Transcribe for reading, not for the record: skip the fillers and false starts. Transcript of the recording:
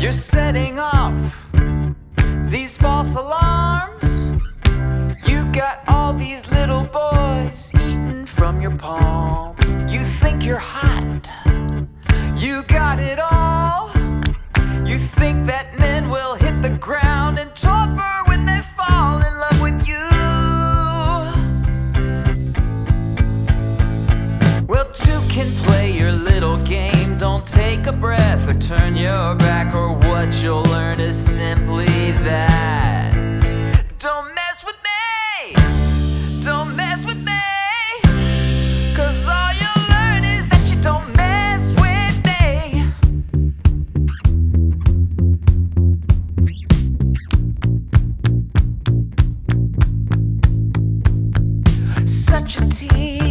You're setting off these false alarms. You got all these little boys eating from your palm. You think you're hot, you got it all. You think that men will hit the ground and torpor when they fall in love with you. Well, two can play your little game. Don't take a breath or turn your back, or what you'll learn is simply that don't mess with me, don't mess with me, 'cause all you'll learn is that you don't mess with me. Such a tease.